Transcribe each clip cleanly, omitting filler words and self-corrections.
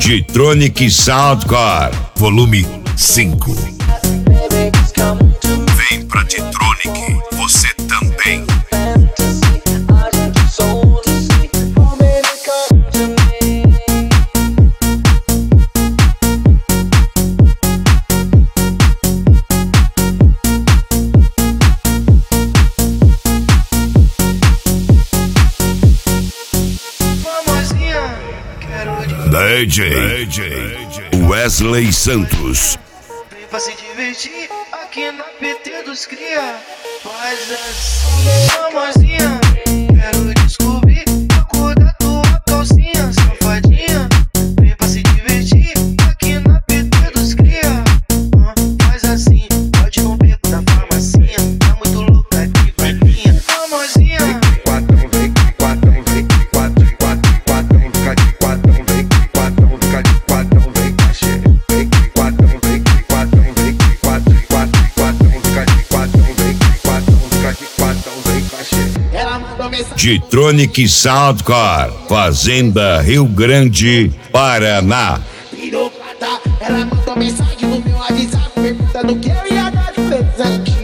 G-Tronic Soundcore, volume 5. Vem pra G-Tronic, você também. DJ Wesley Santos. Vem pra se divertir aqui na PT dos cria. Faz assim, famosinha. Quero descobrir a cor da tua calcinha, safadinha. Vem pra se divertir aqui na PT dos cria. Faz assim, pode com o beco da farmacinha. Tá muito louca aqui, vai minha famosinha. G-Tronic Soundcore, Fazenda Rio Grande, Paraná. Ela mandou mensagem no meu WhatsApp perguntando o que eu ia dar de presente.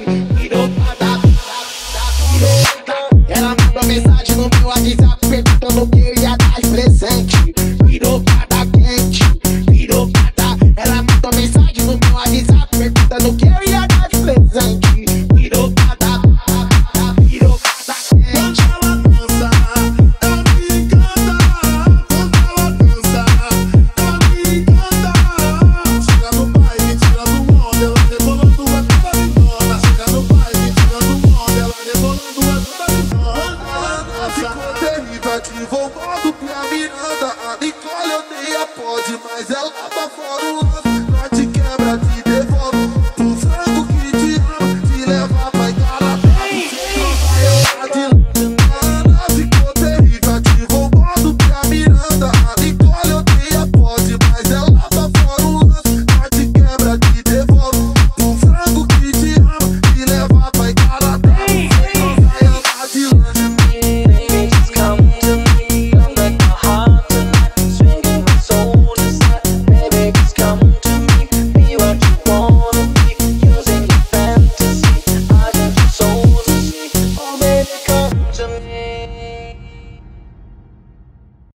Ela mandou mensagem no meu WhatsApp perguntando o que eu ia dar de presente. Pirocada quente, pirocada. Ela mandou mensagem no meu WhatsApp perguntando o que eu ia dar de presente. Pirocada, pirocada quente. Advogado pra Miranda, a Nicole odeia pode, mas ela tá fora o